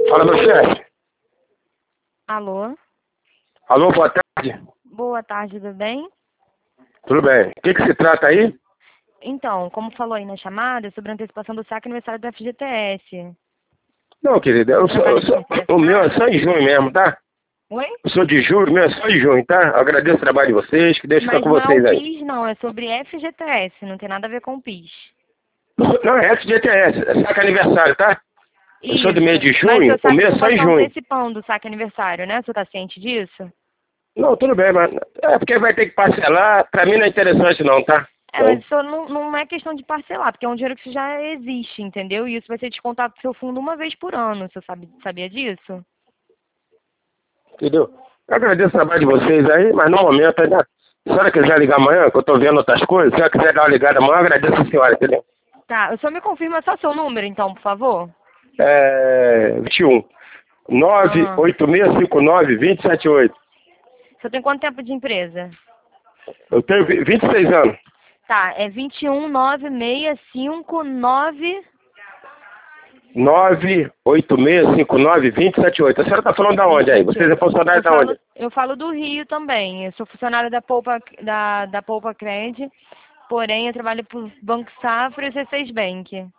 Fala, meu chefe. Alô? Alô, boa tarde. Boa tarde, tudo bem? Tudo bem. O que se trata aí? Então, como falou aí na chamada, é sobre a antecipação do saque aniversário da FGTS. Não, querida, Você trabalha com o meu é interessado? só em junho mesmo, tá? Oi? Eu sou de julho, o meu é só em junho, tá? Eu agradeço o trabalho de vocês, que Deus fica Mas com não é o vocês aí. PIS, não, é sobre FGTS, não tem nada a ver com o PIS. Não, é FGTS, é saque aniversário, tá? Eu sou do mês Isso, de mas junho, você o sabe meu que é você só pode em estar junho. antecipando o saque aniversário, né? Você está ciente disso? Não, tudo bem, mas é porque vai ter que parcelar, pra mim não é interessante não, tá? É, mas isso não é questão de parcelar, porque é um dinheiro que já existe, entendeu? E isso vai ser descontado do seu fundo uma vez por ano, você sabia disso? Entendeu? Eu agradeço o trabalho de vocês aí, mas no momento ainda. Se a senhora quiser ligar amanhã, que eu tô vendo outras coisas, se a senhora quiser dar uma ligada amanhã, eu agradeço a senhora, entendeu? Tá, só me confirma só seu número, então, por favor. 21 Ah. 98659-2078. Você tem quanto tempo de empresa? Eu tenho 26 anos. Tá, é 21965 98659-2078. A senhora está falando da onde aí? Vocês é 2078. funcionário da onde? Eu falo do Rio também. Eu sou funcionária da Poupa Cred, porém eu trabalho por Banco Safra e C6 Bank.